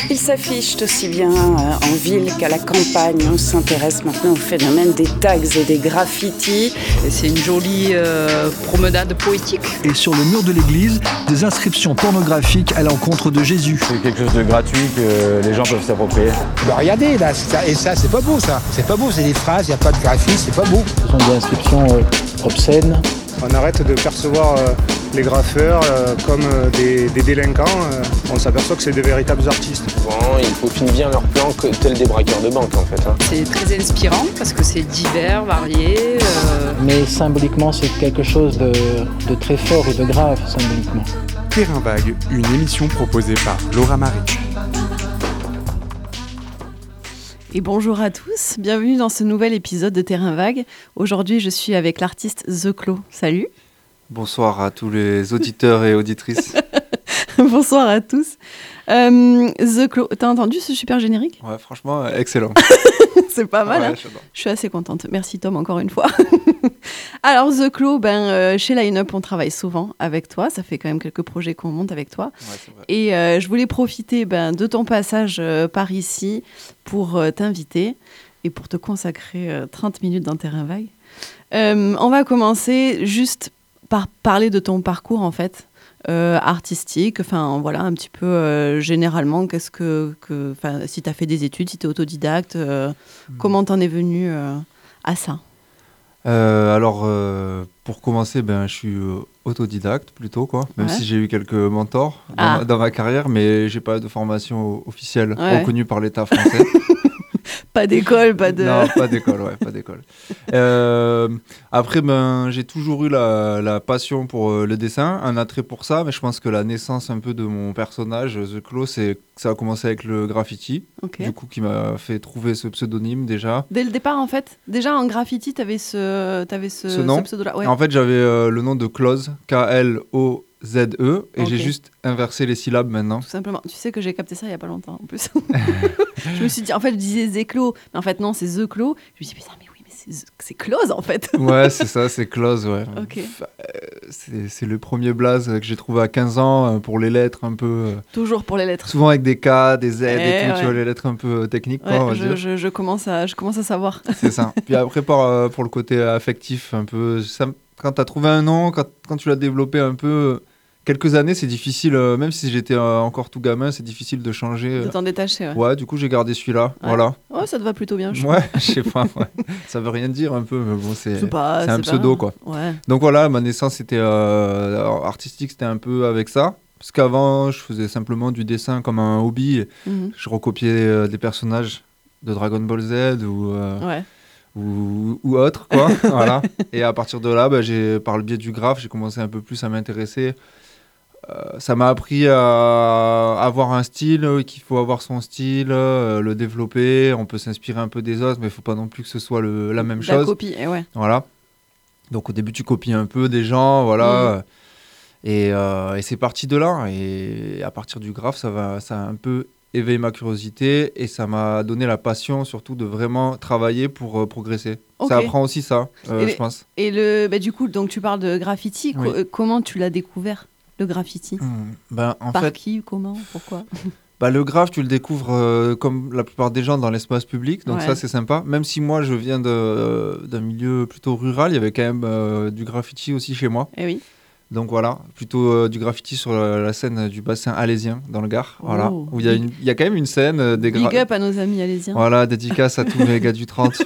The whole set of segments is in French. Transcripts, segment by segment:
Il s'affiche aussi bien en ville qu'à la campagne. On s'intéresse maintenant au phénomène des tags et des graffitis. Et c'est une jolie promenade poétique. Et sur le mur de l'église, des inscriptions pornographiques à l'encontre de Jésus. C'est quelque chose de gratuit que les gens peuvent s'approprier. Bah regardez là, et ça c'est pas beau ça. C'est pas beau, c'est des phrases, il n'y a pas de graphisme, c'est pas beau. Ce sont des inscriptions obscènes. On arrête de percevoir les graffeurs comme des délinquants. On s'aperçoit que c'est de véritables artistes. Souvent, ils peaufinent bien leur plan tels des braqueurs de banque en fait. C'est très inspirant parce que c'est divers, varié. Mais symboliquement, c'est quelque chose de très fort et de grave, symboliquement. Terrain Vague, une émission proposée par Laura Marie. Et bonjour à tous, bienvenue dans ce nouvel épisode de Terrain Vague. Aujourd'hui, je suis avec l'artiste The Clos. Salut. Bonsoir à tous les auditeurs et auditrices. Bonsoir à tous. The Clos, t'as entendu ce super générique ? Ouais, franchement, excellent. C'est pas mal, hein ? Je suis assez contente. Merci Tom, encore une fois. Alors The Clos, chez Line Up, on travaille souvent avec toi. Ça fait quand même quelques projets qu'on monte avec toi. Ouais, c'est vrai. Et je voulais profiter de ton passage par ici pour t'inviter et pour te consacrer 30 minutes dans Terrain Vague. On va commencer juste par parler de ton parcours, en fait. Artistique, enfin voilà, un petit peu généralement, qu'est-ce que si tu as fait des études, si tu es autodidacte, comment t'en es venu à ça ? Alors, pour commencer, je suis autodidacte plutôt, quoi. Même si j'ai eu quelques mentors dans ma carrière, mais j'ai pas de formation officielle reconnue par l'État français. Pas d'école, pas de... Non, pas d'école, pas d'école. Après, j'ai toujours eu la passion pour le dessin, un attrait pour ça, mais je pense que la naissance un peu de mon personnage, The Clos, ça a commencé avec le graffiti, du coup, qui m'a fait trouver ce pseudonyme déjà. Dès le départ, en fait, déjà en graffiti, t'avais ce nom. Ce pseudo-là. Ouais. En fait, j'avais le nom de Close, K-L-O-Z-E, et j'ai juste inversé les syllabes maintenant. Tout simplement. Tu sais que j'ai capté ça il y a pas longtemps, en plus. Je me suis dit, en fait, je disais The Clos, mais en fait, non, c'est The Clos. Je me suis dit, mais oui, mais c'est Close, en fait. Ouais, c'est ça, c'est Close, ouais. Okay. C'est le premier blaze que j'ai trouvé à 15 ans pour les lettres un peu... Toujours pour les lettres. Souvent avec des K, des Z et tout, tu vois, les lettres un peu techniques, quoi, on va dire. Je commence à savoir. C'est ça. Puis après, pour le côté affectif, un peu... quand tu as trouvé un nom, quand tu l'as développé un peu... Quelques années, c'est difficile, même si j'étais encore tout gamin, c'est difficile de changer. De t'en détacher, ouais. Du coup, j'ai gardé celui-là, voilà. Oh, ça te va plutôt bien, je trouve. Ouais, je sais pas, ça veut rien dire un peu, mais bon, c'est un pseudo, quoi. Ouais. Donc voilà, ma naissance était artistique, c'était un peu avec ça. Parce qu'avant, je faisais simplement du dessin comme un hobby. Je recopiais des personnages de Dragon Ball Z ou autre, quoi. Voilà. Et à partir de là, par le biais du graphe, j'ai commencé un peu plus à m'intéresser. Ça m'a appris à avoir un style, qu'il faut avoir son style, le développer. On peut s'inspirer un peu des autres, mais il ne faut pas non plus que ce soit la même chose. La copie, ouais. Voilà. Donc au début, tu copies un peu des gens, voilà. Et c'est parti de là. Et à partir du graphe, ça a un peu éveillé ma curiosité et ça m'a donné la passion surtout de vraiment travailler pour progresser. Ça apprend aussi ça, je pense. Et du coup, donc tu parles de graffiti. Oui. Comment tu l'as découvert, le graffiti ? Par qui, comment, pourquoi ? Le graphe, tu le découvres comme la plupart des gens dans l'espace public, donc ça c'est sympa. Même si moi je viens d'un milieu plutôt rural, il y avait quand même du graffiti aussi chez moi. Eh oui. Donc voilà, plutôt du graffiti sur la scène du bassin alésien dans le Gard, voilà, où il y a quand même une scène des Big up à nos amis alésiens. Voilà, dédicace à tous les gars du 30.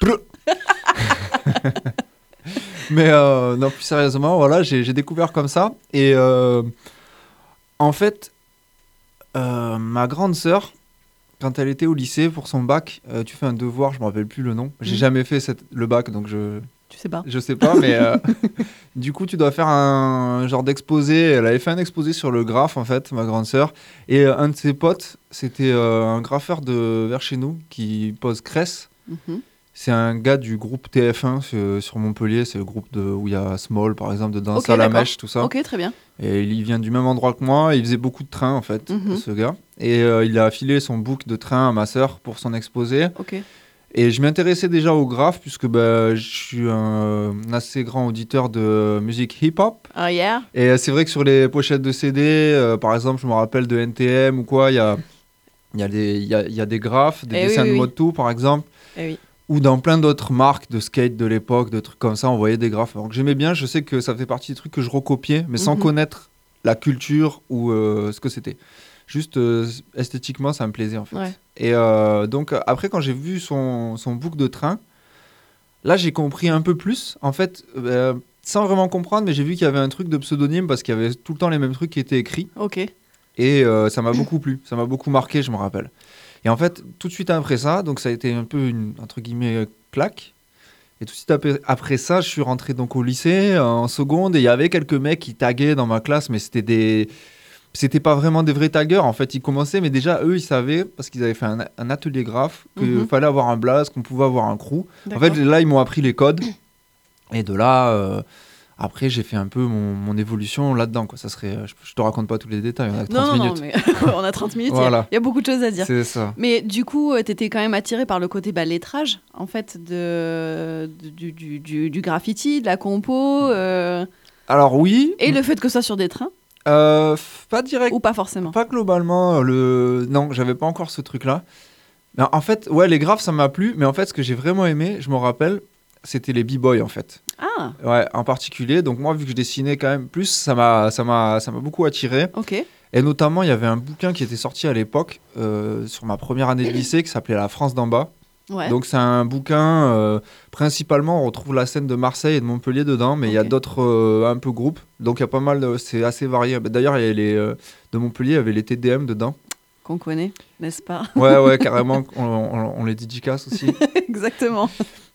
Mais non, plus sérieusement, voilà, j'ai découvert comme ça. Et en fait, ma grande sœur, quand elle était au lycée pour son bac, tu fais un devoir, je me rappelle plus le nom. J'ai jamais fait le bac, donc Tu sais pas. Je sais pas, mais du coup, tu dois faire un genre d'exposé. Elle avait fait un exposé sur le graphe, en fait, ma grande sœur. Et un de ses potes, c'était un graffeur vers chez nous qui pose Cress. C'est un gars du groupe TF1 sur Montpellier. C'est le groupe où il y a Small, par exemple, de Danse à la mèche, tout ça. Ok, très bien. Et il vient du même endroit que moi. Il faisait beaucoup de trains, en fait, ce gars. Et il a affilé son book de train à ma sœur pour son exposé. Ok. Et je m'intéressais déjà au graphe, puisque je suis un assez grand auditeur de musique hip-hop. Oh yeah. Et c'est vrai que sur les pochettes de CD, par exemple, je me rappelle de NTM ou quoi, il y a Il y a des graphes, des dessins de moto par exemple, ou dans plein d'autres marques de skate de l'époque, de trucs comme ça, on voyait des graphes. Donc j'aimais bien, je sais que ça fait partie des trucs que je recopiais, mais sans connaître la culture ou ce que c'était. Juste esthétiquement, ça me plaisait en fait. Ouais. Et donc après, quand j'ai vu son book de train, là j'ai compris un peu plus. En fait, sans vraiment comprendre, mais j'ai vu qu'il y avait un truc de pseudonyme parce qu'il y avait tout le temps les mêmes trucs qui étaient écrits. Ok. Et ça m'a beaucoup plu, ça m'a beaucoup marqué, je me rappelle. Et en fait, tout de suite après ça, donc ça a été un peu une, entre guillemets, claque. Et tout de suite après ça, je suis rentré donc au lycée, en seconde, et il y avait quelques mecs qui taguaient dans ma classe, mais c'était pas vraiment des vrais taggeurs. En fait, ils commençaient, mais déjà, eux, ils savaient, parce qu'ils avaient fait un atelier graphe, qu'il fallait avoir un blaze, qu'on pouvait avoir un crew. En fait, là, ils m'ont appris les codes. Et de là... Après, j'ai fait un peu mon évolution là-dedans, quoi. Ça serait, je te raconte pas tous les détails, on a 30 minutes. Non, mais on a 30 minutes, voilà. Il y a beaucoup de choses à dire. C'est ça. Mais du coup, tu étais quand même attiré par le côté lettrage, en fait, du graffiti, de la compo. Alors oui. Et le fait que ce soit sur des trains pas direct. Ou pas forcément. Pas globalement. Non, j'avais pas encore ce truc-là. Mais en fait, ouais, les graphes, ça m'a plu. Mais en fait, ce que j'ai vraiment aimé, je me rappelle, c'était les b-boys, en fait. Ah. Ouais, en particulier. Donc moi, vu que je dessinais quand même plus, ça m'a beaucoup attiré. Ok. Et notamment, il y avait un bouquin qui était sorti à l'époque, sur ma première année de lycée, qui s'appelait La France d'en bas. Ouais. Donc c'est un bouquin, principalement, on retrouve la scène de Marseille et de Montpellier dedans, mais il y a d'autres un peu groupes. Donc il y a pas mal, c'est assez varié. D'ailleurs, il y a de Montpellier, il y avait les TDM dedans. Qu'on connaît, n'est-ce pas? Ouais, carrément, on les dédicace aussi. Exactement.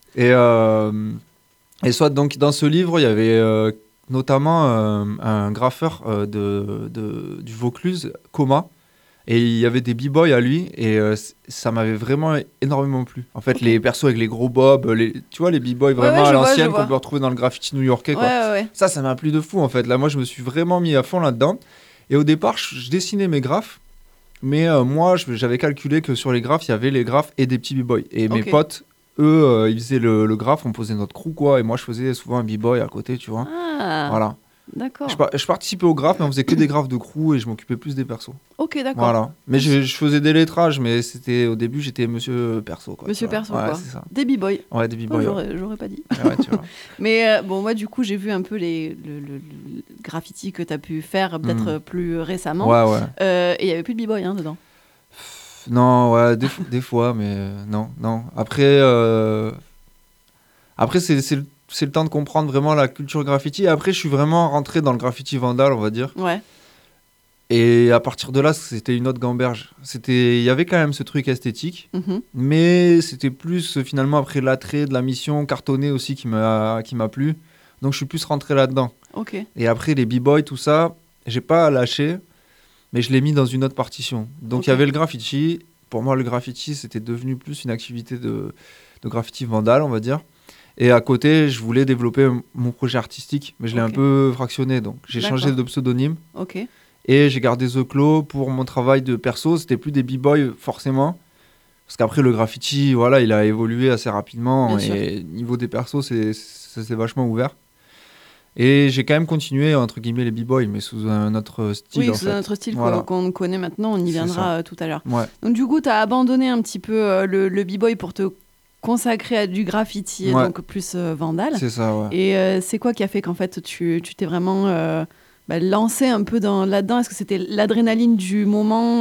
Et soit donc dans ce livre, il y avait notamment un graffeur du Vaucluse, Coma, et il y avait des b-boys à lui, et ça m'avait vraiment énormément plu. En fait, les persos avec les gros bobs, tu vois, les b-boys vraiment à l'ancienne qu'on peut retrouver dans le graffiti new-yorkais. Quoi. Ouais. Ça m'a plu de fou, en fait. Là, moi, je me suis vraiment mis à fond là-dedans. Et au départ, je dessinais mes graphes, mais moi, j'avais calculé que sur les graphes, il y avait les graphes et des petits b-boys. Et mes potes... Eux, ils faisaient le graphe, on posait notre crew, quoi, et moi je faisais souvent un b-boy à côté, tu vois. Ah, voilà. D'accord. Je participais au graphe, mais on faisait que des graphes de crew et je m'occupais plus des persos. Ok, d'accord. Voilà. Mais je faisais des lettrages, mais au début, j'étais monsieur perso, quoi. Monsieur perso, ouais, quoi. C'est ça. Des b-boys. Ouais, des b-boys. J'aurais pas dit. Ouais, tu vois. Mais bon, moi, du coup, j'ai vu un peu le graffiti que tu as pu faire, peut-être plus récemment. Ouais. Et il n'y avait plus de b-boy dedans. Non, ouais, des fois, mais non. Après, c'est le temps de comprendre vraiment la culture graffiti. Et après, je suis vraiment rentré dans le graffiti vandal, on va dire. Ouais. Et à partir de là, c'était une autre gamberge. Il y avait quand même ce truc esthétique, mais c'était plus finalement après l'attrait de la mission cartonnée aussi qui m'a plu. Donc, je suis plus rentré là-dedans. Ok. Et après, les b-boys, tout ça, j'ai pas lâché, mais je l'ai mis dans une autre partition. Donc, il y avait le graffiti. Pour moi, le graffiti, c'était devenu plus une activité de graffiti vandal, on va dire. Et à côté, je voulais développer mon projet artistique, mais je l'ai un peu fractionné. Donc, j'ai changé de pseudonyme. Ok. Et j'ai gardé The Claw pour mon travail de perso. C'était plus des b-boys, forcément. Parce qu'après, le graffiti, voilà, il a évolué assez rapidement. Bien et niveau des persos, ça s'est vachement ouvert. Et j'ai quand même continué, entre guillemets, les b-boys, mais sous un autre style. Oui, sous un autre style qu'on connaît maintenant. On y viendra tout à l'heure. Ouais. Donc, du coup, tu as abandonné un petit peu le b-boy pour te consacrer à du graffiti, donc plus vandal. C'est ça, ouais. Et c'est quoi qui a fait qu'en fait, tu t'es vraiment lancé un peu là-dedans? Est-ce que c'était l'adrénaline du moment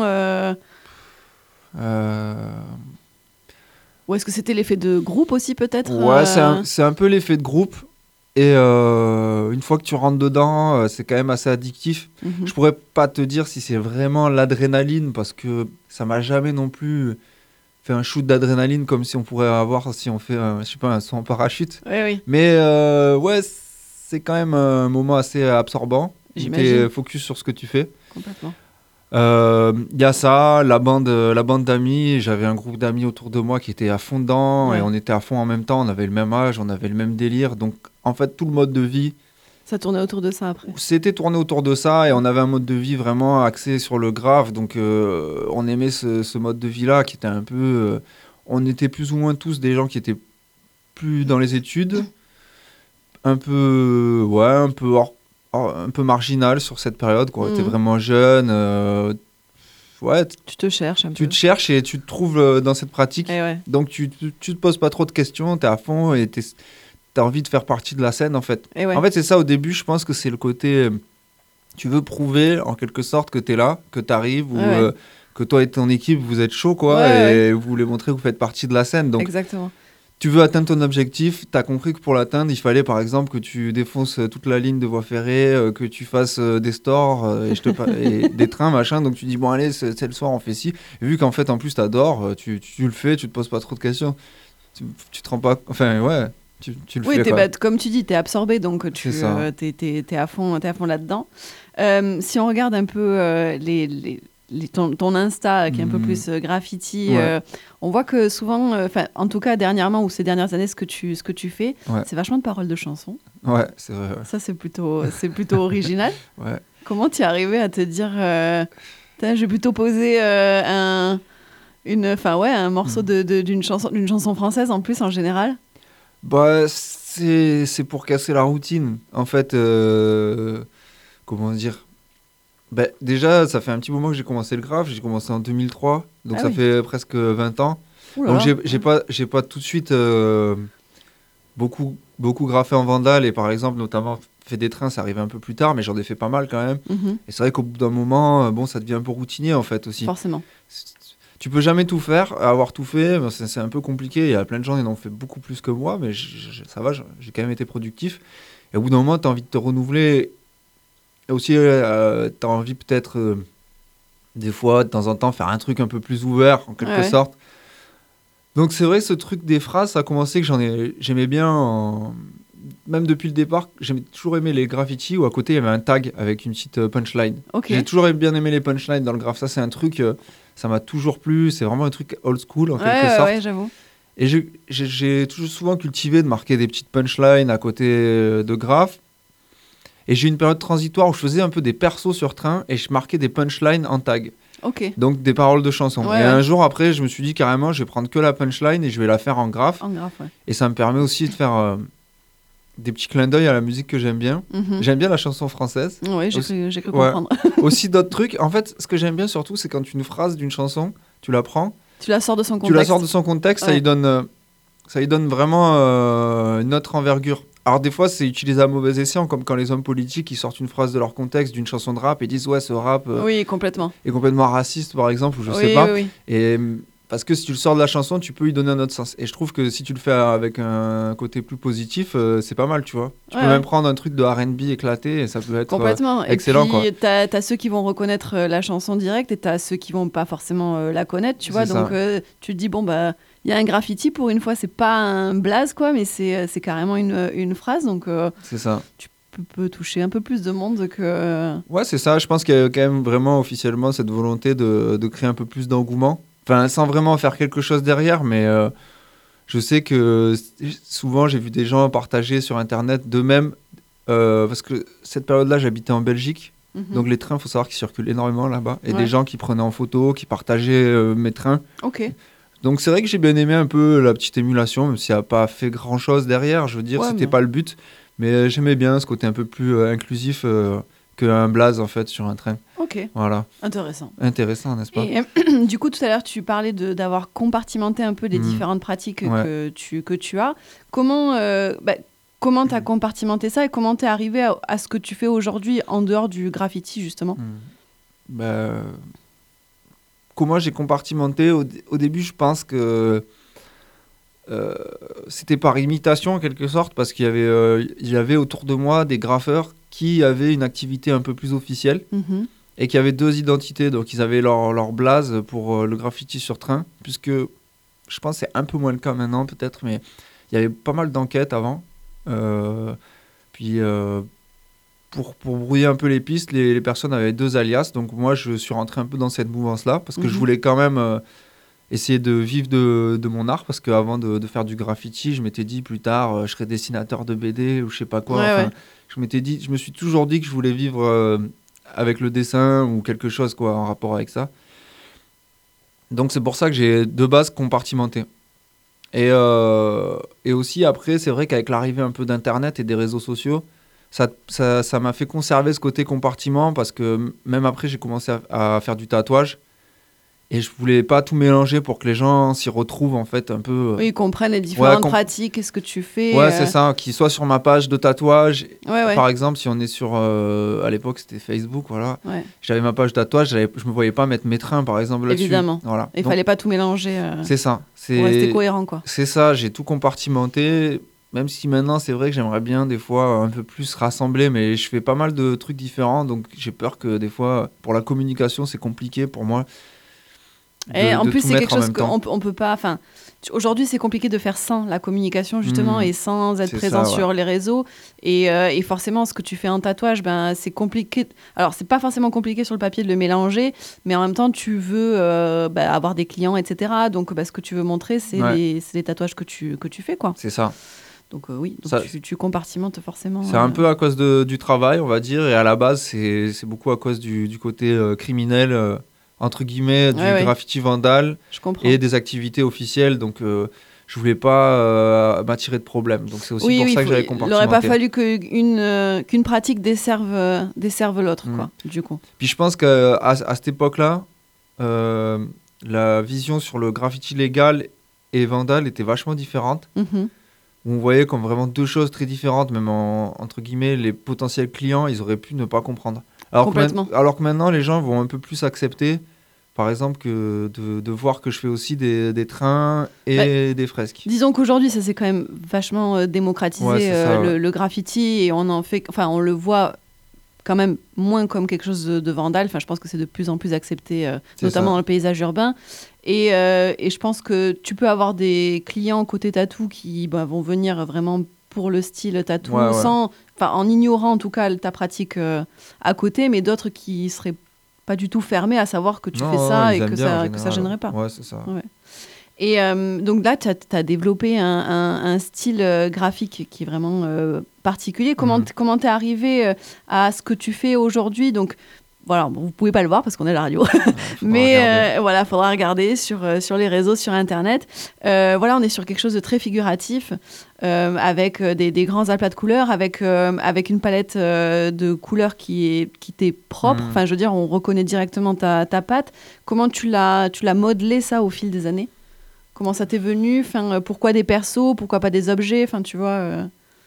Ou est-ce que c'était l'effet de groupe aussi, peut-être? Ouais, c'est un peu l'effet de groupe. Et une fois que tu rentres dedans, c'est quand même assez addictif. Je pourrais pas te dire si c'est vraiment l'adrénaline, parce que ça m'a jamais non plus fait un shoot d'adrénaline comme si on pourrait avoir si on fait un saut en parachute. Oui. Mais ouais, c'est quand même un moment assez absorbant. Tu es focus sur ce que tu fais. Complètement. Il y a ça, la bande d'amis. J'avais un groupe d'amis autour de moi qui était à fond dedans, et on était à fond en même temps. On avait le même âge, on avait le même délire. Donc en fait, tout le mode de vie, ça tournait autour de ça après. C'était tourné autour de ça, et on avait un mode de vie vraiment axé sur le graphe. Donc on aimait ce mode de vie là qui était un peu on était plus ou moins tous des gens qui étaient plus dans les études, un peu un peu marginal sur cette période, quoi. On était vraiment jeunes, Tu te cherches un peu. Tu te cherches et tu te trouves dans cette pratique. Et ouais. Donc tu te poses pas trop de questions, t'es à fond et t'as envie de faire partie de la scène en fait. Et ouais. En fait c'est ça au début, je pense que c'est le côté... tu veux prouver en quelque sorte que t'es là, que t'arrives ou que toi et ton équipe vous êtes chaud quoi et vous voulez montrer que vous faites partie de la scène. Donc exactement. tu veux atteindre ton objectif, t'as compris que pour l'atteindre, il fallait par exemple que tu défonces toute la ligne de voie ferrée, que tu fasses des stores et des trains, machin. Donc tu dis, bon allez, c'est le soir, on fait ci. Et vu qu'en fait, en plus, t'adores, tu le fais, tu te poses pas trop de questions. Tu te rends pas... Enfin, ouais, tu le fais. Oui, comme tu dis, t'es absorbé, donc t'es à fond là-dedans. Si on regarde un peu ton Insta qui est un peu plus graffiti, on voit que souvent, en tout cas dernièrement ou ces dernières années, ce que tu fais, c'est vachement de paroles de chansons. Ouais, c'est vrai. Ouais. Ça, c'est plutôt original. Ouais. Comment tu es arrivé à te dire, je vais plutôt poser un morceau d'une chanson française en plus en général? Bah, c'est pour casser la routine. En fait, comment dire? Ben, déjà, ça fait un petit moment que j'ai commencé le graphe. J'ai commencé en 2003, donc ça fait presque 20 ans. Oula. Donc j'ai pas tout de suite beaucoup graffé en Vandal et par exemple notamment fait des trains, ça arrivait un peu plus tard, mais j'en ai fait pas mal quand même. Mm-hmm. Et c'est vrai qu'au bout d'un moment, ça devient un peu routinier en fait aussi. Forcément. Tu peux jamais tout faire, avoir tout fait, c'est un peu compliqué. Il y a plein de gens qui en ont fait beaucoup plus que moi, mais ça va, j'ai quand même été productif. Et au bout d'un moment, tu as envie de te renouveler. Et aussi, tu as envie peut-être, des fois, de temps en temps, faire un truc un peu plus ouvert, en quelque sorte. Donc c'est vrai, ce truc des phrases, ça a commencé que j'aimais bien, même depuis le départ, j'ai toujours aimé les graffitis où à côté, il y avait un tag avec une petite punchline. Okay. J'ai toujours bien aimé les punchlines dans le graphe. Ça, c'est un truc, ça m'a toujours plu. C'est vraiment un truc old school, en quelque sorte. Ouais, j'avoue. Et j'ai toujours souvent cultivé de marquer des petites punchlines à côté de graphes. Et j'ai eu une période transitoire où je faisais un peu des persos sur train et je marquais des punchlines en tag. Okay. Donc des paroles de chansons. Et un jour après, je me suis dit carrément, je vais prendre que la punchline et je vais la faire en graphe. En graphe, ouais. Et ça me permet aussi de faire des petits clins d'œil à la musique que j'aime bien. Mm-hmm. J'aime bien la chanson française. Oui, j'ai cru comprendre. Aussi d'autres trucs. En fait, ce que j'aime bien surtout, c'est quand une phrase d'une chanson, tu la prends. Tu la sors de son contexte. Tu la sors de son contexte, ça lui donne vraiment une autre envergure. Alors des fois, c'est utilisé à mauvais escient, comme quand les hommes politiques ils sortent une phrase de leur contexte d'une chanson de rap et disent ouais, ce rap oui, complètement. est complètement raciste, par exemple, ou je sais pas. Oui. Et parce que si tu le sors de la chanson, tu peux lui donner un autre sens. Et je trouve que si tu le fais avec un côté plus positif, c'est pas mal, tu vois. Tu peux même prendre un truc de R&B éclaté et ça peut être excellent. Et puis, t'as ceux qui vont reconnaître la chanson directe et t'as ceux qui vont pas forcément la connaître, tu vois. Donc tu te dis, bon, bah, il y a un graffiti, pour une fois, c'est pas un blaze, quoi, mais c'est carrément une phrase. Donc c'est ça. Tu peux toucher un peu plus de monde que... Ouais, c'est ça. Je pense qu'il y a quand même vraiment officiellement cette volonté de créer un peu plus d'engouement. Enfin, sans vraiment faire quelque chose derrière, mais je sais que souvent, j'ai vu des gens partager sur Internet d'eux-mêmes, parce que cette période-là, j'habitais en Belgique, donc les trains, il faut savoir qu'ils circulent énormément là-bas, et des gens qui prenaient en photo, qui partageaient mes trains. Ok. Donc c'est vrai que j'ai bien aimé un peu la petite émulation, même s'il n'y a pas fait grand-chose derrière, je veux dire, c'était pas le but, mais j'aimais bien ce côté un peu plus inclusif qu'un blaze, en fait, sur un train. Ok. Voilà. Intéressant, n'est-ce pas? Et du coup, tout à l'heure, tu parlais d'avoir compartimenté un peu les différentes pratiques que tu as. Comment tu as compartimenté ça et comment tu es arrivé à ce que tu fais aujourd'hui en dehors du graffiti, justement? Comment j'ai compartimenté au début, je pense que c'était par imitation en quelque sorte, parce qu'il y avait autour de moi des graffeurs qui avaient une activité un peu plus officielle et qui avaient deux identités. Donc ils avaient leur blaze pour le graffiti sur train, puisque je pense que c'est un peu moins le cas maintenant peut-être, mais il y avait pas mal d'enquêtes avant. Puis pour brouiller un peu les pistes, les personnes avaient deux alias. Donc moi, je suis rentré un peu dans cette mouvance-là parce que je voulais quand même essayer de vivre de mon art. Parce qu'avant de faire du graffiti, je m'étais dit plus tard, je serais dessinateur de BD ou je sais pas quoi. Je me suis toujours dit que je voulais vivre avec le dessin ou quelque chose quoi, en rapport avec ça. Donc c'est pour ça que j'ai de base compartimenté. Et aussi après, c'est vrai qu'avec l'arrivée un peu d'Internet et des réseaux sociaux, ça m'a fait conserver ce côté compartiment parce que même après, j'ai commencé à faire du tatouage. Et je voulais pas tout mélanger pour que les gens s'y retrouvent en fait un peu. Oui, ils comprennent les différentes pratiques, qu'est-ce que tu fais. Ouais, c'est ça, qu'ils soient sur ma page de tatouage. Ouais. Par exemple, si on est sur, à l'époque c'était Facebook, voilà. Ouais. J'avais ma page de tatouage, je me voyais pas mettre mes trains par exemple là-dessus. Évidemment. Voilà. Il fallait pas tout mélanger. C'est ça. Pour rester cohérent, quoi. C'est ça, j'ai tout compartimenté. Même si maintenant, c'est vrai que j'aimerais bien des fois un peu plus rassembler, mais je fais pas mal de trucs différents, donc j'ai peur que des fois, pour la communication, c'est compliqué pour moi. Et en plus, c'est quelque chose qu'on peut pas. Enfin, aujourd'hui, c'est compliqué de faire sans la communication, justement, et sans être présent sur les réseaux. Et forcément, ce que tu fais en tatouage, c'est compliqué. Alors, c'est pas forcément compliqué sur le papier de le mélanger, mais en même temps, tu veux avoir des clients, etc. Donc, ce que tu veux montrer, c'est les tatouages que tu fais, quoi. C'est ça. Donc, tu compartimentes forcément. C'est un peu à cause du travail, on va dire, et à la base, c'est beaucoup à cause du côté criminel. Entre guillemets, du graffiti vandal et des activités officielles. Donc, je voulais pas m'attirer de problèmes. Donc, c'est aussi pour ça que j'avais compartimenté. Il n'aurait pas fallu qu'une pratique desserve l'autre, quoi, du coup. Puis, je pense qu'à cette époque-là, la vision sur le graffiti légal et vandal était vachement différente. Mm-hmm. On voyait comme vraiment deux choses très différentes, même entre guillemets, les potentiels clients, ils auraient pu ne pas comprendre. Alors que maintenant, les gens vont un peu plus accepter, par exemple, que de voir que je fais aussi des trains et des fresques. Disons qu'aujourd'hui, ça s'est quand même vachement démocratisé, le graffiti, et on le voit quand même moins comme quelque chose de vandal. Enfin, je pense que c'est de plus en plus accepté, notamment dans le paysage urbain. Et je pense que tu peux avoir des clients côté tatou qui vont venir vraiment pour le style tatou, en ignorant en tout cas ta pratique à côté, mais d'autres qui seraient pas du tout fermés à savoir que tu fais ça et que ça gênerait pas. Ouais, c'est ça. Ouais. Et donc là, tu as développé un style graphique qui est vraiment particulier. Comment t'es arrivé à ce que tu fais aujourd'hui? Donc, voilà, vous pouvez pas le voir parce qu'on est à la radio, mais faudra regarder sur les réseaux, sur Internet. On est sur quelque chose de très figuratif, avec des grands aplats de couleurs, avec une palette de couleurs qui t'est propre. Enfin, je veux dire, on reconnaît directement ta patte. Comment tu l'as modelé ça au fil des années? Comment ça t'est venu? Enfin, pourquoi des persos? Pourquoi pas des objets? Enfin, tu vois.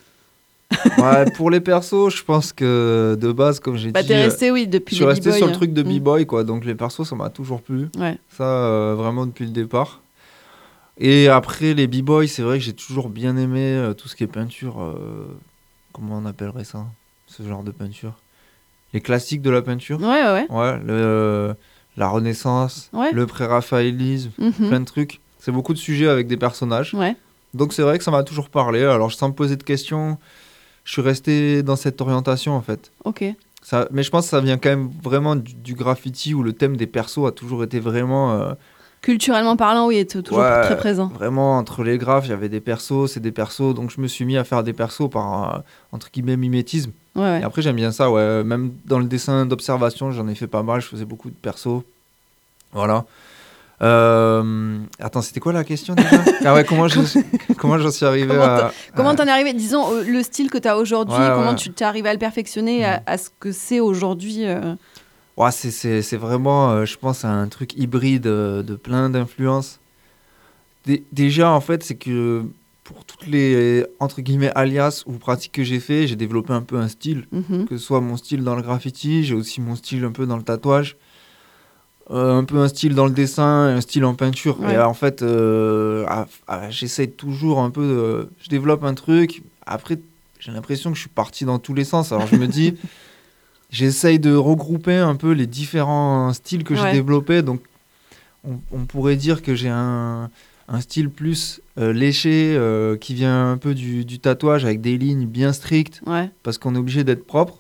Pour les persos, je pense que de base, comme j'ai dit, t'es resté, depuis je suis resté sur le truc de b-boy, b-boy, quoi. Donc les persos, ça m'a toujours plu. Ouais. Ça, vraiment depuis le départ. Et après, les b-boys, c'est vrai que j'ai toujours bien aimé tout ce qui est peinture. Comment on appellerait ça? Ce genre de peinture. Les classiques de la peinture. Ouais. La Renaissance, le pré-raphaélisme, plein de trucs. C'est beaucoup de sujets avec des personnages. Ouais. Donc c'est vrai que ça m'a toujours parlé. Alors sans me poser de questions, je suis resté dans cette orientation en fait. Ok. Mais je pense que ça vient quand même vraiment du graffiti où le thème des persos a toujours été vraiment... Culturellement parlant, oui, est toujours très présent. Vraiment, entre les graphes, il y avait des persos, c'est des persos. Donc je me suis mis à faire des persos par, entre guillemets, mimétisme. Ouais. Et après j'aime bien ça, même dans le dessin d'observation, j'en ai fait pas mal, je faisais beaucoup de persos. Voilà. Attends, c'était quoi la question déjà? comment j'en suis arrivé Comment t'en es arrivé? Disons, le style que t'as aujourd'hui, comment tu t'es arrivé à le perfectionner à ce que c'est aujourd'hui c'est vraiment, je pense, un truc hybride de plein d'influences. Déjà, en fait, c'est que pour toutes les, entre guillemets, alias ou pratiques que j'ai fait, j'ai développé un peu un style. Que ce soit mon style dans le graffiti, j'ai aussi mon style un peu dans le tatouage. Un peu un style dans le dessin, un style en peinture. Et en fait, j'essaye toujours un peu je développe un truc. Après, j'ai l'impression que je suis parti dans tous les sens. Alors je me dis, j'essaye de regrouper un peu les différents styles que j'ai développés. Donc, on pourrait dire que j'ai un style plus léché, qui vient un peu du tatouage avec des lignes bien strictes, parce qu'on est obligé d'être propre.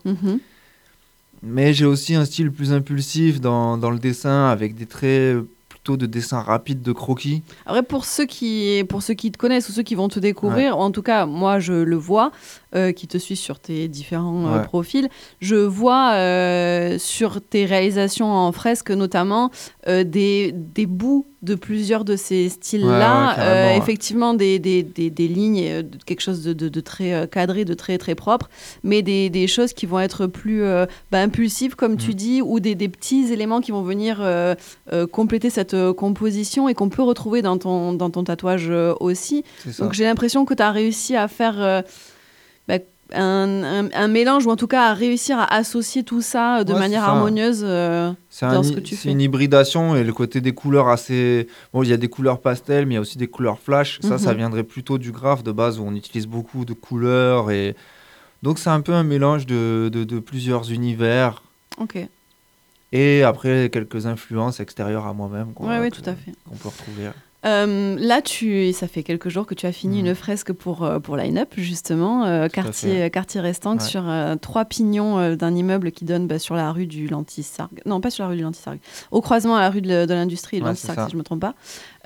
Mais j'ai aussi un style plus impulsif dans le dessin, avec des traits plutôt de dessin rapide, de croquis. Après, pour ceux qui te connaissent ou ceux qui vont te découvrir, en tout cas, moi, je le vois, qui te suit sur tes différents profils, je vois sur tes réalisations en fresque, notamment, des bouts de plusieurs de ces styles-là, effectivement des lignes, quelque chose de très cadré, de très très propre, mais des choses qui vont être plus impulsives, comme tu dis, ou des petits éléments qui vont venir compléter cette cette composition et qu'on peut retrouver dans ton tatouage aussi. C'est ça. Donc j'ai l'impression que tu as réussi à faire un mélange, ou en tout cas à réussir à associer tout ça de manière harmonieuse dans ce que tu fais. C'est une hybridation, et le côté des couleurs assez... Bon, il y a des couleurs pastel, mais il y a aussi des couleurs flash. Ça viendrait plutôt du graphe de base, où on utilise beaucoup de couleurs. Et... Donc c'est un peu un mélange de plusieurs univers. Ok. Et après, quelques influences extérieures à moi-même tout à fait. qu'on peut retrouver. Là, ça fait quelques jours que tu as fini une fresque pour Line-Up, justement, quartier Restanque, sur 3 pignons d'un immeuble qui donne sur la rue du Lantisargues. Non, pas sur la rue du Lantisargues. Au croisement à la rue de l'Industrie et de Lantisargues, si je ne me trompe pas.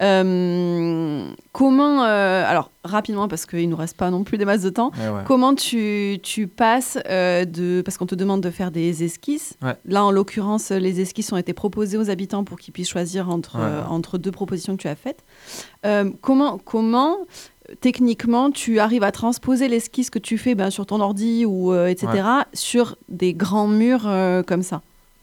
Comment, alors rapidement, parce qu'il ne nous reste pas non plus des masses de temps, comment tu passes parce qu'on te demande de faire des esquisses. Là, en l'occurrence, les esquisses ont été proposées aux habitants pour qu'ils puissent choisir entre 2 propositions que tu as faites. Comment techniquement tu arrives à transposer l'esquisse que tu fais sur ton ordi ou etc. sur des grands murs comme ça?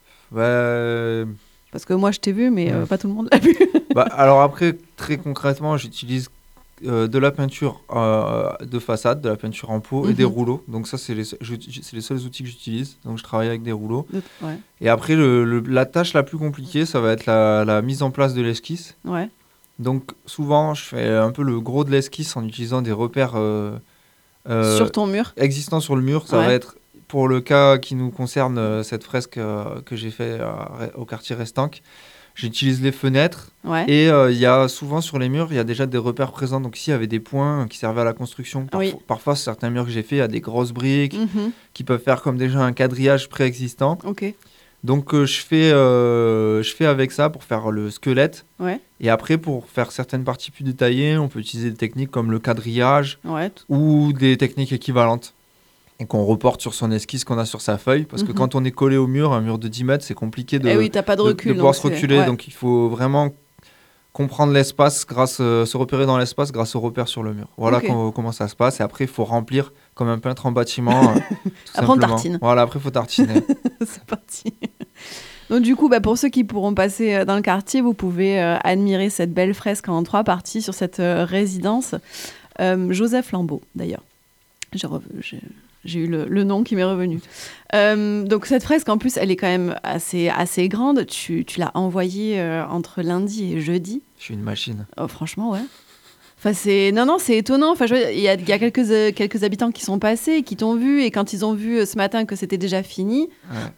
Parce que moi je t'ai vu, mais pas tout le monde l'a vu. Alors après, très concrètement, j'utilise de la peinture de façade, de la peinture en pot et des rouleaux. Donc ça, c'est les seuls outils que j'utilise. Donc je travaille avec des rouleaux. Et après, la tâche la plus compliquée, ça va être la mise en place de l'esquisse. Donc souvent, je fais un peu le gros de l'esquisse en utilisant des repères sur ton mur existants sur le mur. Ça va être, pour le cas qui nous concerne, cette fresque que j'ai fait au quartier Restanque. J'utilise les fenêtres et il y a souvent sur les murs, il y a déjà des repères présents. Donc ici, il y avait des points qui servaient à la construction. Parfois, sur certains murs que j'ai fait, il y a des grosses briques qui peuvent faire comme déjà un quadrillage préexistant. Donc je fais avec ça pour faire le squelette. Et après, pour faire certaines parties plus détaillées, on peut utiliser des techniques comme le quadrillage ou des techniques équivalentes. Et qu'on reporte sur son esquisse qu'on a sur sa feuille. Parce que quand on est collé au mur, un mur de 10 mètres, c'est compliqué t'as pas de recul, de pouvoir se reculer. Donc il faut vraiment comprendre l'espace, se repérer dans l'espace grâce aux repères sur le mur. Voilà comment ça se passe. Et après, il faut remplir comme un peintre en bâtiment. Après, on tartine. Voilà, après, il faut tartiner. C'est parti. Donc du coup, pour ceux qui pourront passer dans le quartier, vous pouvez admirer cette belle fresque en 3 parties sur cette résidence. Joseph Lambeau, d'ailleurs. J'ai eu le nom qui m'est revenu. Donc cette fresque, en plus, elle est quand même assez grande. Tu l'as envoyée entre lundi et jeudi. Je suis une machine. Oh, franchement, ouais. Enfin, c'est étonnant. Enfin, il y a quelques habitants qui sont passés et qui t'ont vu. Et quand ils ont vu ce matin que c'était déjà fini,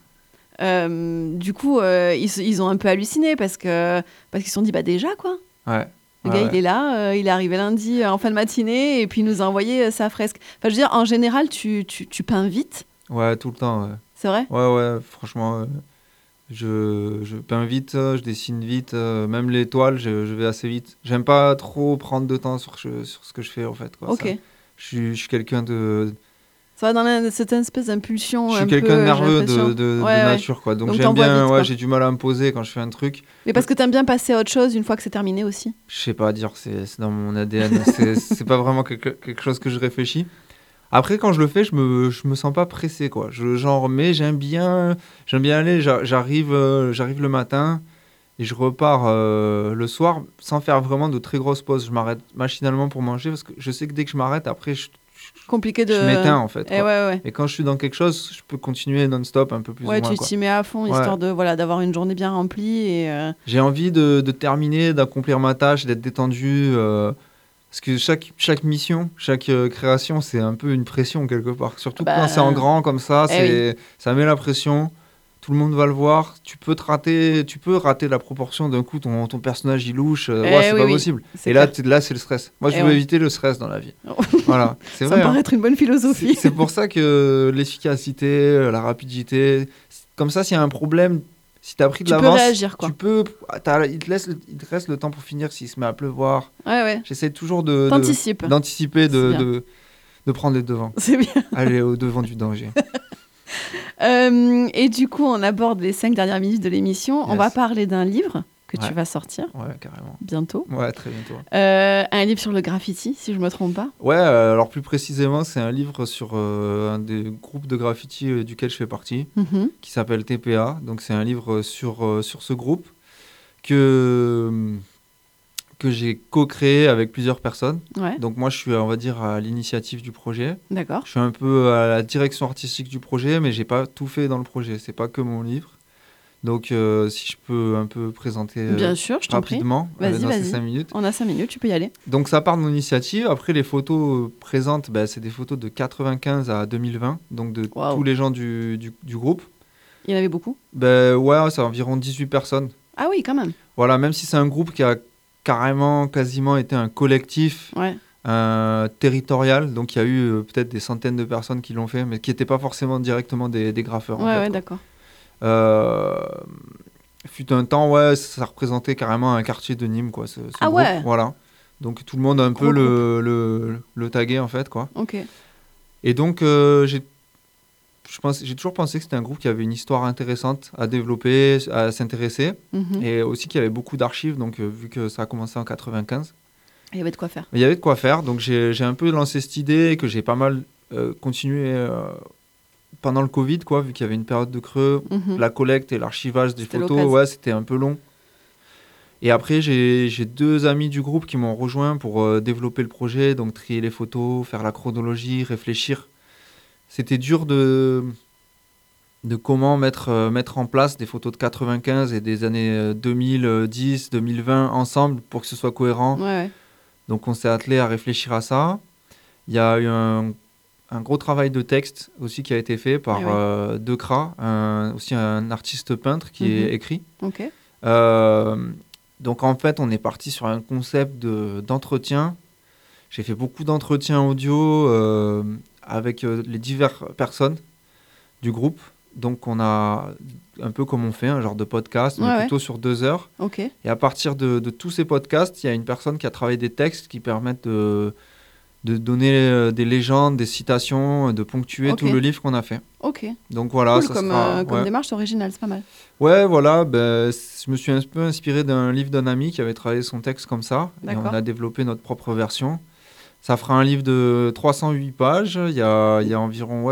du coup, ils ont un peu halluciné parce qu'ils se sont dit, déjà, quoi. Le gars, il est là, il est arrivé lundi en fin de matinée et puis il nous a envoyé sa fresque. Enfin, je veux dire, en général, tu peins vite. Ouais, tout le temps. Ouais. C'est vrai ? Ouais, franchement, je peins vite, je dessine vite. Même les toiles, je vais assez vite. J'aime pas trop prendre de temps sur ce que je fais, en fait. Je suis quelqu'un de... Ça va dans cette espèce d'impulsion. Je suis quelqu'un de nerveux de nature, quoi. Donc j'aime bien, j'ai du mal à me poser quand je fais un truc. Mais parce que t'aimes bien passer à autre chose une fois que c'est terminé aussi. Je sais pas dire, c'est dans mon ADN. c'est pas vraiment quelque chose que je réfléchis. Après, quand je le fais, je me sens pas pressé, quoi. Mais j'aime bien aller. J'arrive le matin et je repars le soir sans faire vraiment de très grosses pauses. Je m'arrête machinalement pour manger parce que je sais que dès que je m'arrête, après, je m'éteins, en fait. Et quand je suis dans quelque chose, je peux continuer non-stop un peu plus ou moins. Tu t'y mets à fond, histoire d'avoir une journée bien remplie. J'ai envie de terminer, d'accomplir ma tâche, d'être détendu. Parce que chaque mission, chaque création, c'est un peu une pression quelque part. Surtout quand c'est en grand comme ça, ça met la pression. Tout le monde va le voir. Tu peux rater la proportion d'un coup. Ton personnage il louche. C'est pas possible. Et là, c'est le stress. Moi, je veux éviter le stress dans la vie. Voilà. C'est vrai. Ça me paraît être une bonne philosophie. C'est pour ça que l'efficacité, la rapidité, comme ça, s'il y a un problème, si tu as pris de l'avance, tu peux réagir, quoi. Il te reste le temps pour finir s'il se met à pleuvoir. J'essaie toujours d'anticiper, de prendre les devants. C'est bien. Aller au devant du danger. Et du coup, on aborde les 5 dernières minutes de l'émission. On va parler d'un livre que tu vas sortir. Ouais, carrément. Bientôt. Ouais, très bientôt. Un livre sur le graffiti, si je ne me trompe pas. Ouais, alors plus précisément, c'est un livre sur un des groupes de graffiti duquel je fais partie, qui s'appelle TPA. Donc c'est un livre sur ce groupe que j'ai co-créé avec plusieurs personnes. Ouais. Donc moi, je suis, on va dire, à l'initiative du projet. D'accord. Je suis un peu à la direction artistique du projet, mais j'ai pas tout fait dans le projet. C'est pas que mon livre. Donc si je peux un peu présenter Bien sûr, je t'en prie. rapidement Vas-y, dans ces vas-y. 5 minutes. On a 5 minutes, tu peux y aller. Donc ça part de mon initiative. Après, les photos présentes, c'est des photos de 95 à 2020, donc de tous les gens du groupe. Il y en avait beaucoup? Ouais, c'est environ 18 personnes. Ah oui, quand même. Voilà, même si c'est un groupe qui a quasiment été un collectif territorial, donc il y a eu peut-être des centaines de personnes qui l'ont fait, mais qui n'étaient pas forcément directement des graffeurs. Ouais, d'accord. Fut un temps, ça représentait carrément un quartier de Nîmes, quoi, ce groupe. Ouais. Voilà. Donc tout le monde a un peu le tagué, en fait, quoi. Ok. Et donc, j'ai toujours pensé que c'était un groupe qui avait une histoire intéressante à développer, à s'intéresser, et aussi qu'il y avait beaucoup d'archives, donc vu que ça a commencé en 95. Il y avait de quoi faire. Il y avait de quoi faire, donc j'ai un peu lancé cette idée que j'ai pas mal continué pendant le Covid, quoi, vu qu'il y avait une période de creux, la collecte et l'archivage des photos, c'était un peu long. Et après, j'ai 2 amis du groupe qui m'ont rejoint pour développer le projet, donc trier les photos, faire la chronologie, réfléchir. C'était dur de comment mettre en place des photos de 95 et des années 2010, 2020 ensemble pour que ce soit cohérent. Ouais. Donc on s'est attelé à réfléchir à ça. Il y a eu un gros travail de texte aussi qui a été fait par Decra, aussi un artiste peintre qui est écrit. Ok. Donc en fait, on est parti sur un concept d'entretien. J'ai fait beaucoup d'entretiens audio avec les diverses personnes du groupe. Donc on a un peu comme on fait, un genre de podcast, mais plutôt sur 2 heures. Ok. Et à partir de tous ces podcasts, il y a une personne qui a travaillé des textes qui permettent de donner des légendes, des citations, de ponctuer tout le livre qu'on a fait. Ok. Donc voilà, cool, ça comme démarche originale, c'est pas mal. Ouais, voilà, je me suis un peu inspiré d'un livre d'un ami qui avait travaillé son texte comme ça. Et on a développé notre propre version. Ça fera un livre de 308 pages. Il y a environ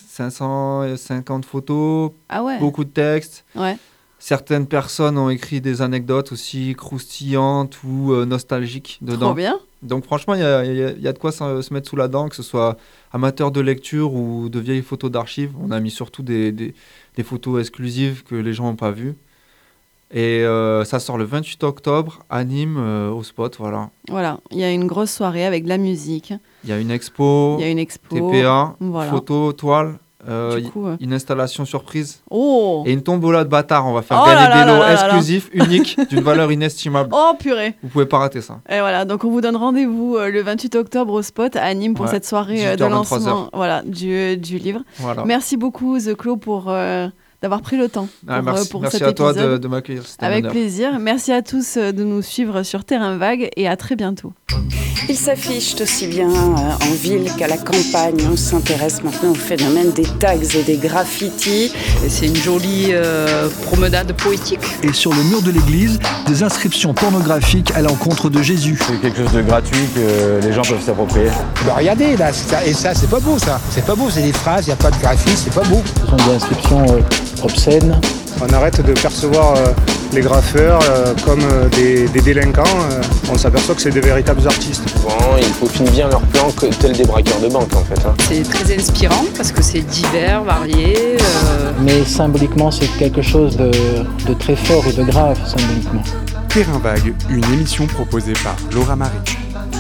550 photos, beaucoup de textes. Ouais. Certaines personnes ont écrit des anecdotes aussi croustillantes ou nostalgiques dedans. Trop bien. Donc franchement, il y a de quoi se mettre sous la dent, que ce soit amateur de lecture ou de vieilles photos d'archives. On a mis surtout des photos exclusives que les gens n'ont pas vues. Et ça sort le 28 octobre à Nîmes, au Spot, voilà. Voilà, il y a une grosse soirée avec de la musique. Il y a une expo, TPA, photos, toiles, une installation surprise et une tombola de bâtard. On va faire gagner des lots exclusifs, uniques, d'une valeur inestimable. Oh purée! Vous pouvez pas rater ça. Et voilà, donc on vous donne rendez-vous le 28 octobre au Spot à Nîmes pour cette soirée de lancement du livre. Voilà. Merci beaucoup The Clos pour... d'avoir pris le temps pour merci cet à toi épisode. de m'accueillir. Avec plaisir. Merci à tous de nous suivre sur Terrain Vague et à très bientôt. Ils s'affichent aussi bien en ville qu'à la campagne. On s'intéresse maintenant au phénomène des tags et des graffitis. Et c'est une jolie promenade poétique. Et sur le mur de l'église, des inscriptions pornographiques à l'encontre de Jésus. C'est quelque chose de gratuit que les gens peuvent s'approprier. Regardez là, et ça c'est pas beau ça. C'est pas beau, c'est des phrases, il n'y a pas de graphisme, c'est pas beau. Ce sont des inscriptions obscènes. On arrête de percevoir les graffeurs comme des délinquants. On s'aperçoit que c'est des véritables artistes. Souvent, ils peaufinent bien leur plan tels des braqueurs de banque en fait. C'est très inspirant parce que c'est divers, varié. Mais symboliquement, c'est quelque chose de très fort et de grave symboliquement. Terrain Vague, une émission proposée par Laura Marie.